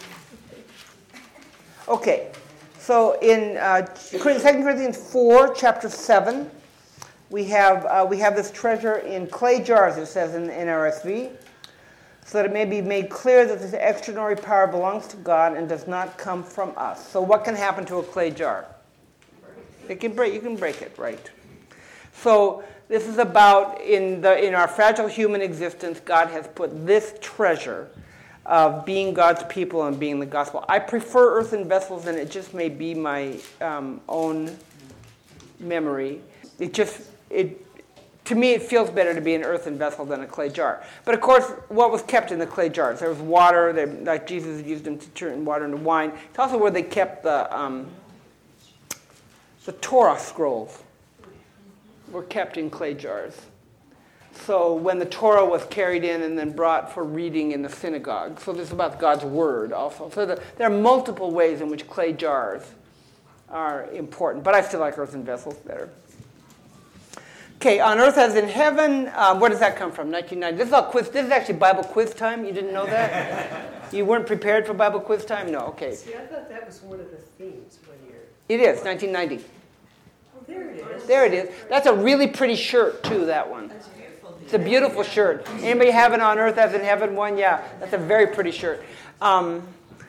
Okay. So in uh, Second Corinthians four, chapter seven, we have uh, we have this treasure in clay jars, it says in the N R S V, so that it may be made clear that this extraordinary power belongs to God and does not come from us. So what can happen to a clay jar? It can break. You can break it, right? So this is about in the in our fragile human existence, God has put this treasure of being God's people and being the gospel. I prefer earthen vessels, and it just may be my um, own memory. It just it to me it feels better to be an earthen vessel than a clay jar. But of course, what was kept in the clay jars? There was water. They, like Jesus used them to turn water into wine. It's also where they kept the um, the Torah scrolls. Were kept in clay jars. So when the Torah was carried in and then brought for reading in the synagogue. So this is about God's word also. So the, there are multiple ways in which clay jars are important. But I still like earthen vessels better. Okay, on earth as in heaven. Um, where does that come from? nineteen ninety. This is all quiz. This is actually Bible quiz time. You didn't know that? You weren't prepared for Bible quiz time? No, okay. See, I thought that was one of the themes one year. It is, nineteen ninety. There it is. There it is. That's a really pretty shirt, too, that one. It's a beautiful shirt. Anybody have an on earth as in heaven one? Yeah, that's a very pretty shirt. Um,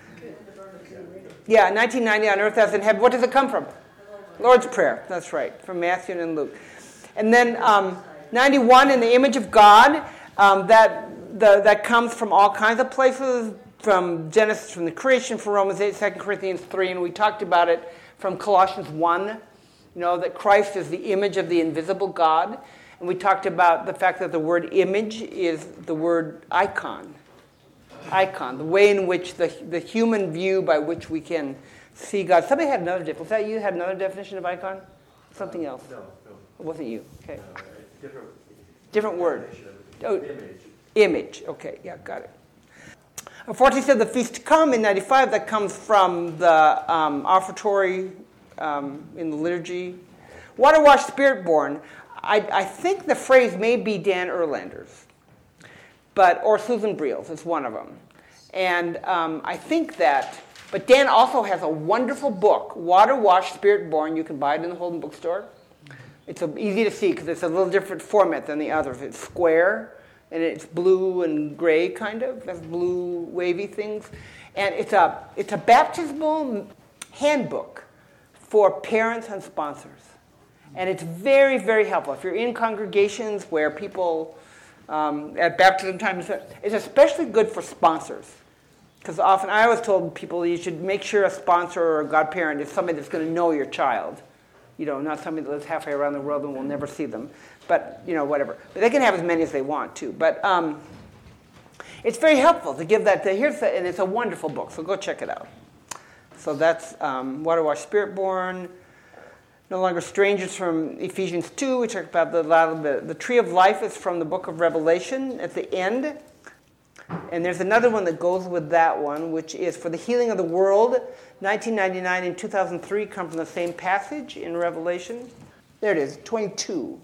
yeah, nineteen ninety on earth as in heaven. What does it come from? Lord's Prayer. That's right, from Matthew and Luke. And then um, ninety-one, in the image of God. Um, that the, that comes from all kinds of places, from Genesis, from the creation, from Romans eight, Second Corinthians three, and we talked about it from Colossians one. You know, that Christ is the image of the invisible God. And we talked about the fact that the word image is the word icon. Icon, the way in which the, the human view by which we can See God. Somebody had another definition. Was that you had another definition of icon? Something else? No, no. It wasn't you. Okay. No, different. Different word. Oh, image. Image. Okay. Yeah, got it. Unfortunately, said the feast to come in ninety-five. That comes from the um, offertory um, in the liturgy. Water washed, spirit born. I, I think the phrase may be Dan Erlander's, but or Susan Briel's. It's one of them, and um, I think that. But Dan also has a wonderful book, Water Washed, Spirit Born. You can buy it in the Holden Bookstore. It's a, easy to see because it's a little different format than the others. It's square, and it's blue and gray, kind of. It has blue wavy things. And it's a, it's a baptismal handbook for parents and sponsors. And it's very, very helpful. If you're in congregations where people, um, at baptism time, it's especially good for sponsors. Because often, I always told people you should make sure a sponsor or a godparent is somebody that's going to know your child. You know, not somebody that lives halfway around the world and will never see them. But, you know, whatever. But they can have as many as they want, too. But um, it's very helpful to give that. To, here's the, and it's a wonderful book, so go check it out. So that's um, Water Washed, Spirit Born. No longer strangers from Ephesians two. We talked about the, the, the tree of life is from the book of Revelation at the end. And there's another one that goes with that one, which is for the healing of the world. nineteen ninety-nine and two thousand three come from the same passage in Revelation. There it is, twenty-two.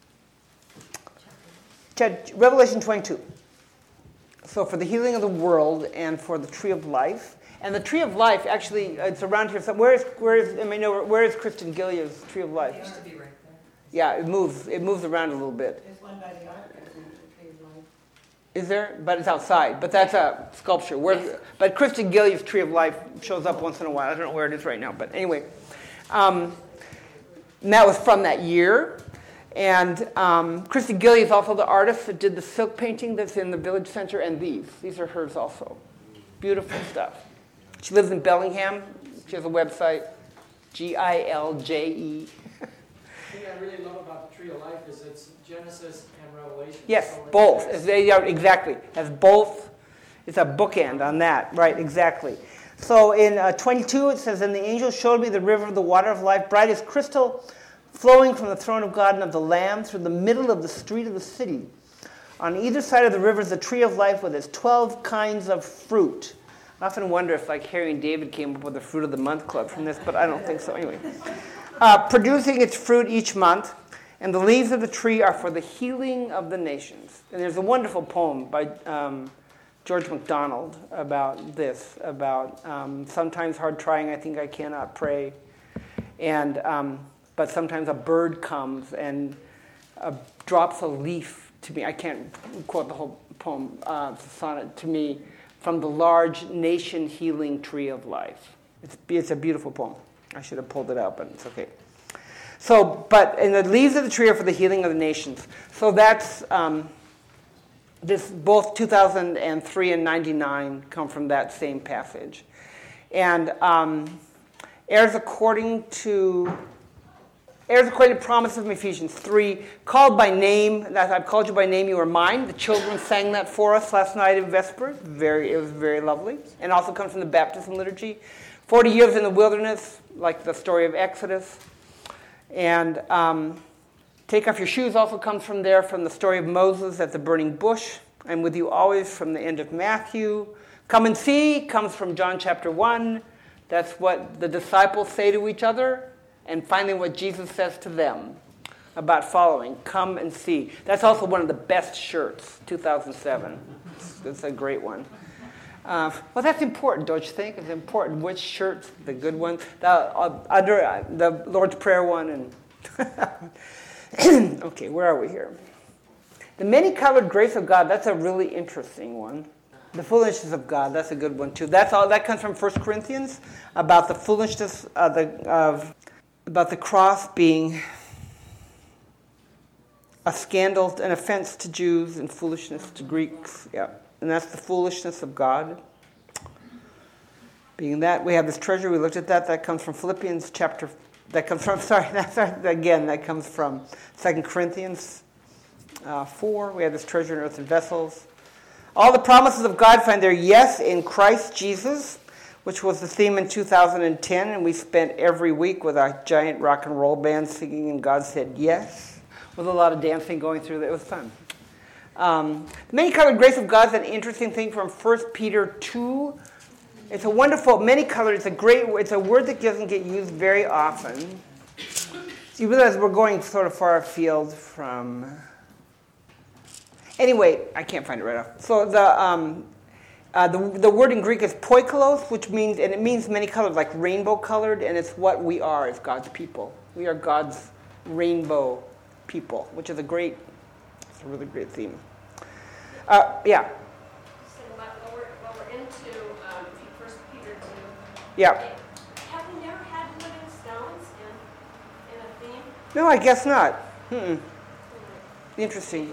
Revelation twenty-two. So for the healing of the world and for the tree of life. And the tree of life, actually, it's around here. So where is, where is, I mean, no, where is Kristen Gillia's tree of life? It used to be right there. Yeah, it moves. It moves around a little bit. There's one by the ark, isn't there, the tree of life? Is there? But it's outside. But that's a sculpture. Where, but Kristen Gillia's tree of life shows up once in a while. I don't know where it is right now. But anyway, um, and that was from that year. And um, Kristen Gillia is also the artist that did the silk painting that's in the village center. And these. These are hers also. Beautiful stuff. She lives in Bellingham. She has a website, G I L J E. The thing I really love about the Tree of Life is it's Genesis and Revelation. Yes, so both. As they are, exactly. Has both. It's a bookend on that. Right, exactly. So in uh, twenty-two, it says, "And the angel showed me the river of the water of life, bright as crystal, flowing from the throne of God and of the Lamb through the middle of the street of the city. On either side of the river is the tree of life with its twelve kinds of fruit." I often wonder if, like, Harry and David came up with the Fruit of the Month Club from this, but I don't think so. Anyway. Uh, producing its fruit each month, and the leaves of the tree are for the healing of the nations. And there's a wonderful poem by um, George MacDonald about this, about um, sometimes hard trying, I think I cannot pray. And um, but sometimes a bird comes and uh, drops a leaf to me. I can't quote the whole poem, uh, sonnet to me, from the large nation-healing tree of life. It's, it's a beautiful poem. I should have pulled it out, but it's okay. So, but, and the leaves of the tree are for the healing of the nations. So that's, um, this, both two thousand three and ninety-nine come from that same passage. And um, heirs according to, heirs according to promise of Ephesians three, called by name, that I've called you by name, you are mine. The children sang that for us last night in Vesper. Very, it was very lovely. And also comes from the baptism liturgy. Forty years in the wilderness, like the story of Exodus. And um, take off your shoes also comes from there, from the story of Moses at the burning bush. I'm with you always, from the end of Matthew. Come and see comes from John chapter one. That's what the disciples say to each other. And finally, what Jesus says to them about following. Come and see. That's also one of the best shirts, two thousand seven. It's a great one. Uh, well, that's important, don't you think? It's important which shirt's the good one. The, uh, under uh, the Lord's Prayer one. And okay, where are we here? The many-colored grace of God. That's a really interesting one. The foolishness of God. That's a good one too. That's all. That comes from First Corinthians about the foolishness of the of. about the cross being a scandal, an offense to Jews and foolishness to Greeks. Yeah, and that's the foolishness of God. Being that, we have this treasure. We looked at that. That comes from Philippians chapter. That comes from. Sorry, that's again. That comes from Second Corinthians uh, four. We have this treasure in earthen vessels. All the promises of God find their yes in Christ Jesus. which was the theme in two thousand ten, and we spent every week with a giant rock and roll band singing, and God said yes, with a lot of dancing going through. It was fun. Um, the many-colored grace of God is an interesting thing from First Peter two. It's a wonderful, many-colored, it's a great, it's a word that doesn't get used very often. So you realize we're going sort of far afield from... Anyway, I can't find it right off. So the, um, uh, the, the word in Greek is poikilos, which means, and it means many colors, like rainbow-colored, and it's what we are as God's people. We are God's rainbow people, which is a great, it's a really great theme. Uh, yeah. So while we're, while we're into um, First Peter two, Yeah. have we never had living stones in, in a theme? No, I guess not. Hmm. Interesting.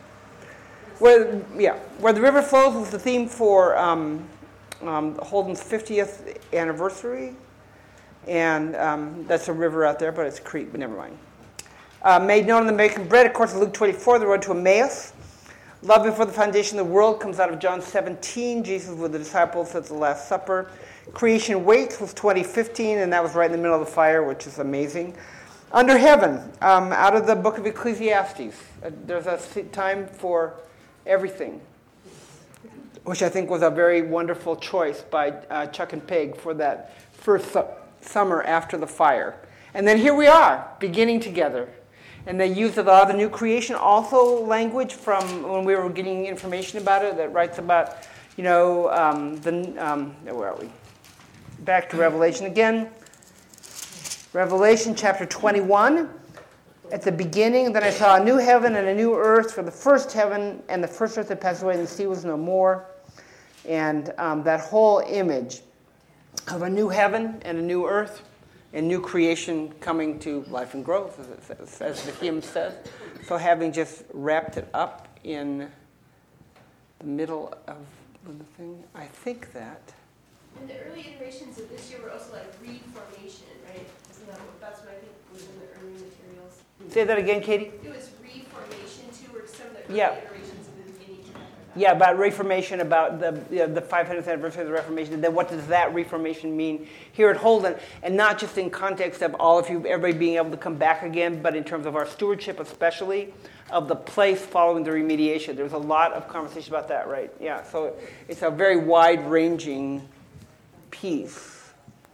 Where, yeah, where the river flows was the theme for um, um, Holden's fiftieth anniversary, and um, that's a river out there, but it's Crete. But never mind. Uh, made known in the making bread, of course, Luke twenty-four, the road to Emmaus. Love before the foundation of the world comes out of John seventeen. Jesus with the disciples at the Last Supper. Creation Waits was twenty fifteen, and that was right in the middle of the fire, which is amazing. Under Heaven, um, out of the book of Ecclesiastes. Uh, there's a time for everything, which I think was a very wonderful choice by uh, Chuck and Peg for that first su- summer after the fire. And then here we are, beginning together. And they used a lot of the new creation also language from when we were getting information about it that writes about, you know, um, the, um, where are we? Back to Revelation again. Revelation chapter twenty-one. At the beginning, then I saw a new heaven and a new earth, for the first heaven and the first earth had passed away, and the sea was no more. And um, that whole image of a new heaven and a new earth and new creation coming to life and growth, as it says, as the hymn says. So having just wrapped it up in the middle of the thing, I think that... And the early iterations of this year were also like reformation, right? Isn't that what, that's what I think was in the early materials. Say that again, Katie? It was reformation too, or some of the early Yeah. iterations of the beginning. Yeah, about Reformation, about the you know, the five hundredth anniversary of the Reformation. And then what does that Reformation mean here at Holden? And not just in context of all of you, everybody being able to come back again, but in terms of our stewardship especially, of the place following the remediation. There's a lot of conversation about that, right? Yeah, so it's a very wide-ranging piece.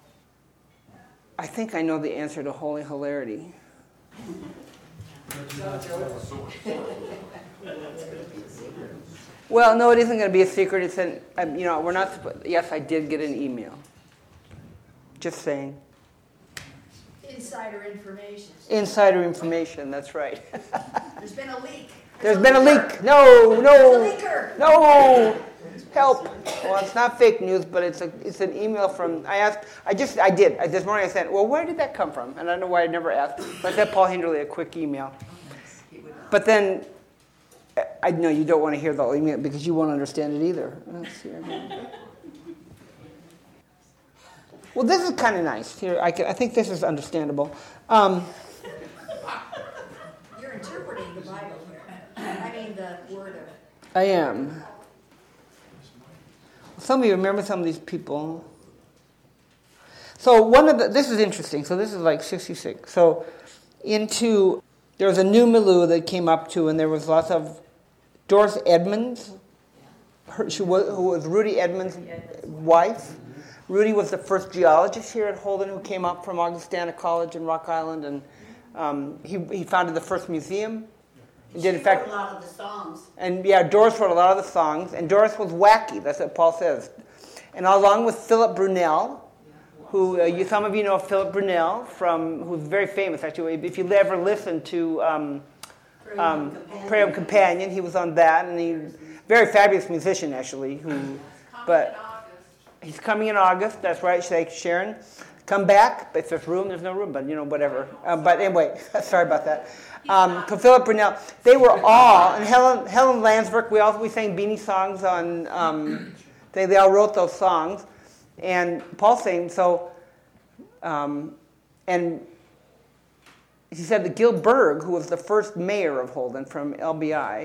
I think I know the answer to Holy Hilarity. Well, no, it isn't going to be a secret. It's an, um, you know, we're not supposed, yes, I did get an email. Just saying. Insider information. Insider information, that's right. There's been a leak. There's been a leak. No, no. There's a leaker. No. Help. Well, it's not fake news, but it's a, it's an email from, I asked, I just, I did. I, this morning I said, well, where did that come from? And I don't know why I never asked. But I sent Paul Hinderly a quick email. But then, I know you don't want to hear the whole email because you won't understand it either. Let's see. Well, this is kind of nice. Here, I, can, I think this is understandable. Um, You're interpreting the Bible here. I mean, the word of it. I am. Some of you remember some of these people. So one of the, this is interesting. So this is like sixty-six. So into, there was a new milieu that came up to, and there was lots of, Doris Edmonds, her, she was, who was Rudy Edmonds' wife. Rudy was the first geologist here at Holden who came up from Augustana College in Rock Island, and um, he, he founded the first museum. He did, in fact, wrote a lot of the songs. And yeah, Doris wrote a lot of the songs, and Doris was wacky. That's what Paul says. And along with Philip Brunel, who uh, you, some of you know Philip Brunel from, who's very famous actually. If you ever listen to um, um, Companion. Prayer of Companion, he was on that, and he very fabulous musician actually. Who, but he's coming in August. That's right, Sharon. Come back. If there's room, there's no room. But you know, whatever. Um, but anyway, sorry about that. Um, Philip Brunel, they were all, and Helen Helen Landsberg, we all we sang Beanie songs on. Um, they they all wrote those songs, and Paul sang so. Um, and he said that Gil Berg, who was the first mayor of Holden from L B I,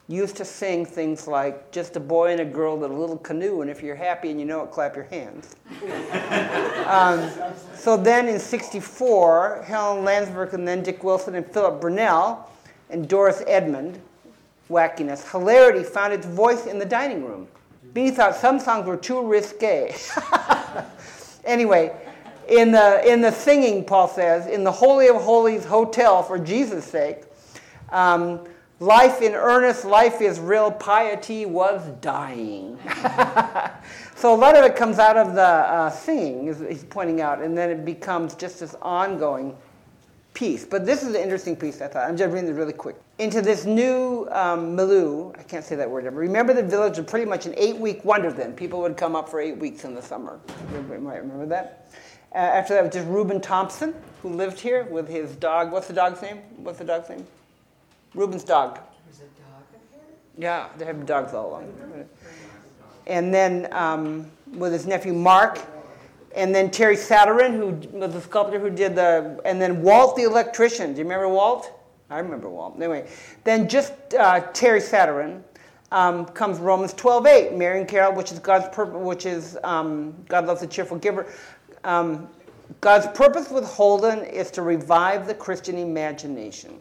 used to sing things like, just a boy and a girl in a little canoe, and if you're happy and you know it, clap your hands. um, so then in sixty-four, Helen Landsberg and then Dick Wilson and Philip Burnell and Doris Edmond, wackiness, hilarity found its voice in the dining room. Beanie thought some songs were too risque. Anyway, in the, in the singing, Paul says, in the Holy of Holies hotel, for Jesus' sake, um, life in earnest, life is real, piety was dying. So a lot of it comes out of the uh, singing, as he's pointing out, and then it becomes just this ongoing piece. But this is an interesting piece, I thought. I'm just reading it really quick. Into this new um, milieu, I can't say that word ever. Remember, the village was pretty much an eight-week wonder then. People would come up for eight weeks in the summer. Everybody might remember that. Uh, after that was just Reuben Thompson, who lived here with his dog. What's the dog's name? What's the dog's name? Reuben's dog. There's a dog in here? Yeah, they have dogs all along. And then um, with his nephew Mark, and then Terry Sadarin, who was the sculptor who did the, and then Walt the electrician. Do you remember Walt? I remember Walt. Anyway, then just uh, Terry Sadarin um, comes Romans twelve eight, Mary and Carol, which is God's purpose, which is um, God loves a cheerful giver. Um, God's purpose with Holden is to revive the Christian imagination.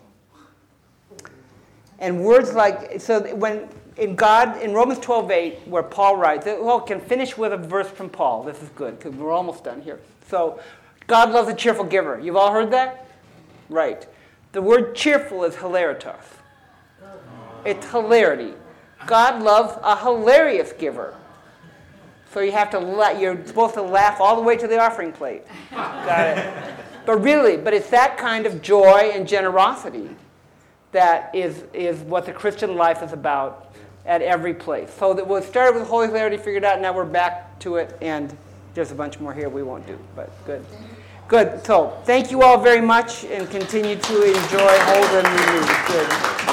And words like, so when in God, in Romans twelve eight, where Paul writes, well, can finish with a verse from Paul. This is good, because we're almost done here. So, God loves a cheerful giver. You've all heard that? Right. The word cheerful is hilaritas. It's hilarity. God loves a hilarious giver. So you have to, la- you're supposed to laugh all the way to the offering plate. Got it. But really, but it's that kind of joy and generosity that is, is what the Christian life is about at every place. So that we started with Holy Hilarity, figured out, now we're back to it, and there's a bunch more here we won't do, but good. Good, so thank you all very much, and continue to enjoy Holden News. Good.